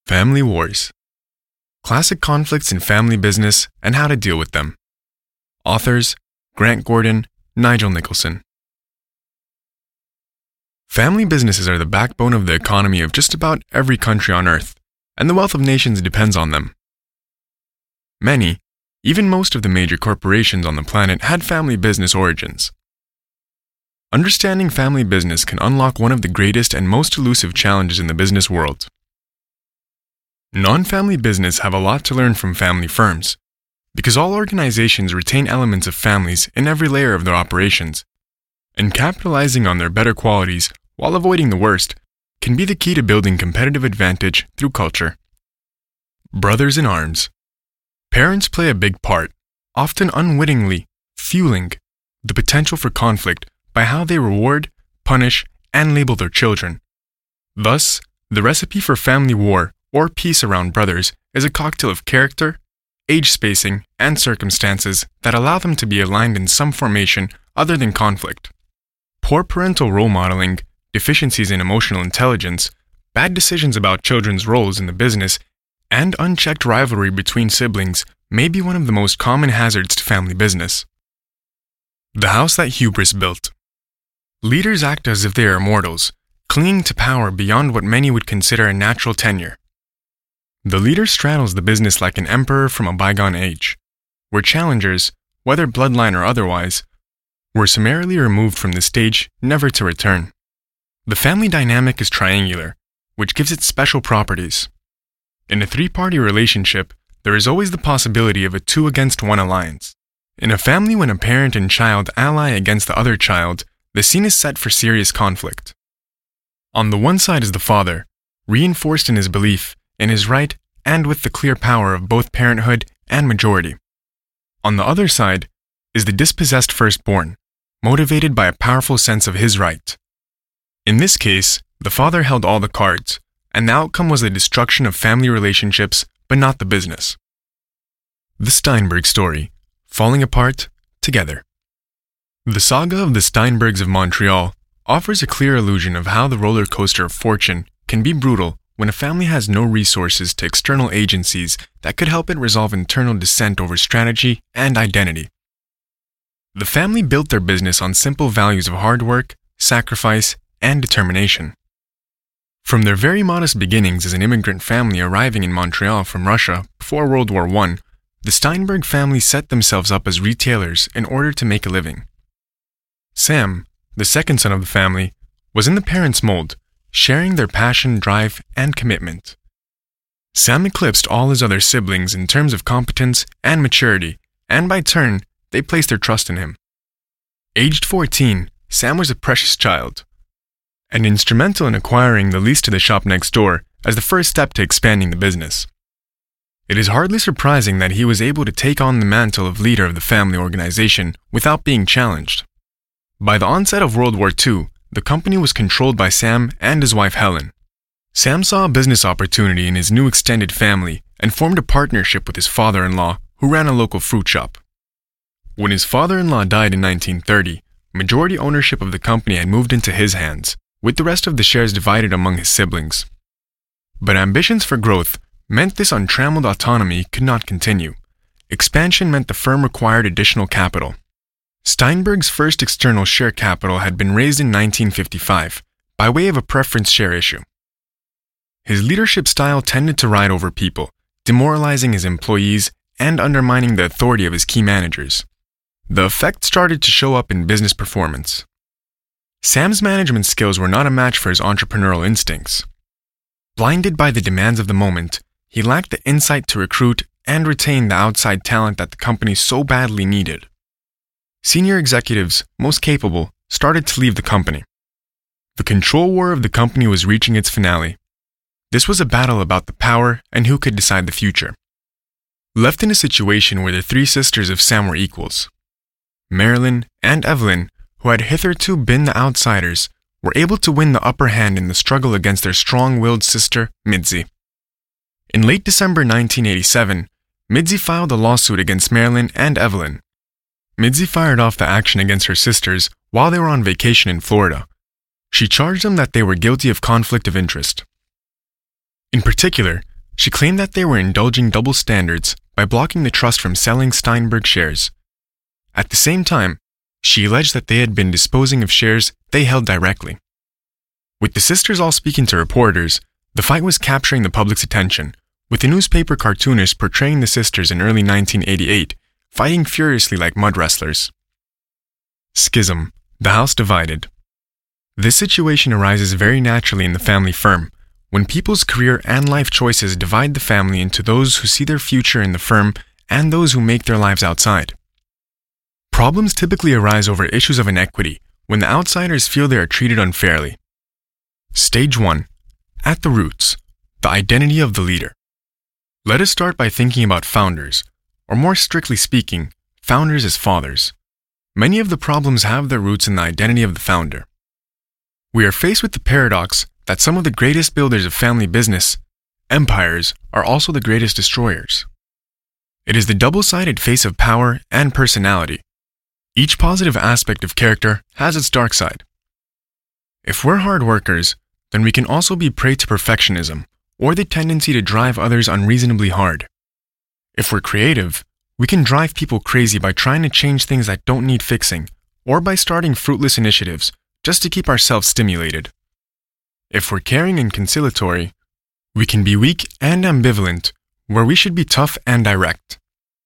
Family Wars. Classic conflicts in family business and how to deal with them. Authors, Grant Gordon, Nigel Nicholson. Family businesses are the backbone of the economy of just about every country on Earth, and the wealth of nations depends on them. Many, even most of the major corporations on the planet had family business origins. Understanding family business can unlock one of the greatest and most elusive challenges in the business world. Non-family business have a lot to learn from family firms, because all organizations retain elements of families in every layer of their operations, and capitalizing on their better qualities while avoiding the worst can be the key to building competitive advantage through culture. Brothers in arms. Parents play a big part, often unwittingly fueling the potential for conflict by how they reward, punish, and label their children. Thus, the recipe for family war or peace around brothers is a cocktail of character, age spacing, and circumstances that allow them to be aligned in some formation other than conflict. Poor parental role modeling, deficiencies in emotional intelligence, bad decisions about children's roles in the business, and unchecked rivalry between siblings may be one of the most common hazards to family business. The house that hubris built. Leaders act as if they are immortals, clinging to power beyond what many would consider a natural tenure. The leader straddles the business like an emperor from a bygone age, where challengers, whether bloodline or otherwise, were summarily removed from the stage, never to return. The family dynamic is triangular, which gives it special properties. In a three-party relationship, there is always the possibility of a 2-against-1 alliance. In a family, when a parent and child ally against the other child, the scene is set for serious conflict. On the one side is the father, reinforced in his belief in his right and with the clear power of both parenthood and majority. On the other side is the dispossessed firstborn, motivated by a powerful sense of his right. In this case, the father held all the cards, and the outcome was the destruction of family relationships, but not the business. The Steinberg story, falling apart together. The saga of the Steinbergs of Montreal offers a clear illusion of how the roller coaster of fortune can be brutal when a family has no resources to external agencies that could help it resolve internal dissent over strategy and identity. The family built their business on simple values of hard work, sacrifice, and determination. From their very modest beginnings as an immigrant family arriving in Montreal from Russia before World War I, the Steinberg family set themselves up as retailers in order to make a living. Sam, the second son of the family, was in the parents' mold, sharing their passion, drive, and commitment. Sam eclipsed all his other siblings in terms of competence and maturity, and by turn, they placed their trust in him. Aged 14, Sam was a precious child, and instrumental in acquiring the lease to the shop next door as the first step to expanding the business. It is hardly surprising that he was able to take on the mantle of leader of the family organization without being challenged. By the onset of World War II, the company was controlled by Sam and his wife Helen. Sam saw a business opportunity in his new extended family and formed a partnership with his father-in-law, who ran a local fruit shop. When his father-in-law died in 1930, majority ownership of the company had moved into his hands, with the rest of the shares divided among his siblings. But ambitions for growth meant this untrammeled autonomy could not continue. Expansion meant the firm required additional capital. Steinberg's first external share capital had been raised in 1955 by way of a preference share issue. His leadership style tended to ride over people, demoralizing his employees and undermining the authority of his key managers. The effect started to show up in business performance. Sam's management skills were not a match for his entrepreneurial instincts. Blinded by the demands of the moment, he lacked the insight to recruit and retain the outside talent that the company so badly needed. Senior executives, most capable, started to leave the company. The control war of the company was reaching its finale. This was a battle about the power and who could decide the future. Left in a situation where the three sisters of Sam were equals, Marilyn and Evelyn, who had hitherto been the outsiders, were able to win the upper hand in the struggle against their strong-willed sister, Mitzi. In late December 1987, Mitzi filed a lawsuit against Marilyn and Evelyn. Mitzi fired off the action against her sisters while they were on vacation in Florida. She charged them that they were guilty of conflict of interest. In particular, She claimed that they were indulging double standards by blocking the trust from selling Steinberg shares. At the same time, she alleged that they had been disposing of shares they held directly. With the sisters all speaking to reporters, the fight was capturing the public's attention, with the newspaper cartoonist portraying the sisters in early 1988, fighting furiously like mud wrestlers. Schism, the house divided. This situation arises very naturally in the family firm, when people's career and life choices divide the family into those who see their future in the firm and those who make their lives outside. Problems typically arise over issues of inequity when the outsiders feel they are treated unfairly. Stage 1. At the roots, the identity of the leader. Let us start by thinking about founders, or more strictly speaking, founders as fathers. Many of the problems have their roots in the identity of the founder. We are faced with the paradox that some of the greatest builders of family business, empires, are also the greatest destroyers. It is the double-sided face of power and personality. Each positive aspect of character has its dark side. If we're hard workers, then we can also be prey to perfectionism, or the tendency to drive others unreasonably hard. If we're creative, we can drive people crazy by trying to change things that don't need fixing, or by starting fruitless initiatives just to keep ourselves stimulated. If we're caring and conciliatory, we can be weak and ambivalent, where we should be tough and direct.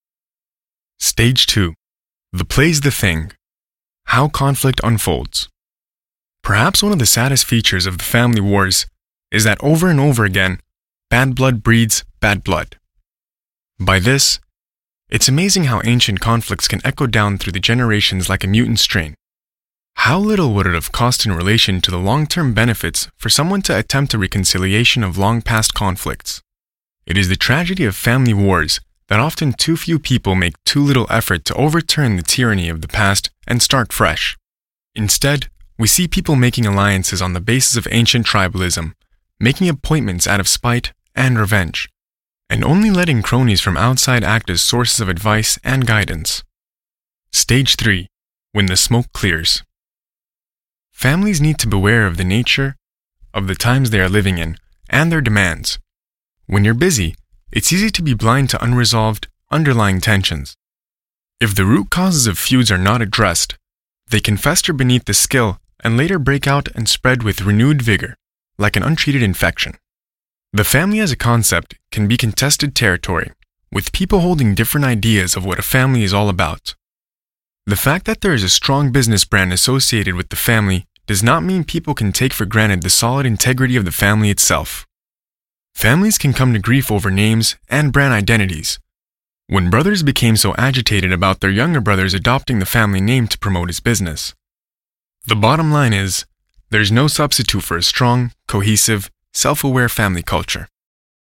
Stage 2. The play's the thing. How conflict unfolds. Perhaps one of the saddest features of the family wars is that over and over again, bad blood breeds bad blood. By this, it's amazing how ancient conflicts can echo down through the generations like a mutant strain. How little would it have cost in relation to the long-term benefits for someone to attempt a reconciliation of long-past conflicts? It is the tragedy of family wars that often too few people make too little effort to overturn the tyranny of the past and start fresh. Instead, we see people making alliances on the basis of ancient tribalism, making appointments out of spite and revenge, and only letting cronies from outside act as sources of advice and guidance. Stage 3. When the smoke clears. Families need to beware of the nature of the times they are living in and their demands. When you're busy, it's easy to be blind to unresolved, underlying tensions. If the root causes of feuds are not addressed, they can fester beneath the skill and later break out and spread with renewed vigor, like an untreated infection. The family as a concept can be contested territory, with people holding different ideas of what a family is all about. The fact that there is a strong business brand associated with the family does not mean people can take for granted the solid integrity of the family itself. Families can come to grief over names and brand identities. When brothers became so agitated about their younger brothers adopting the family name to promote his business. The bottom line is, there's no substitute for a strong, cohesive, self-aware family culture.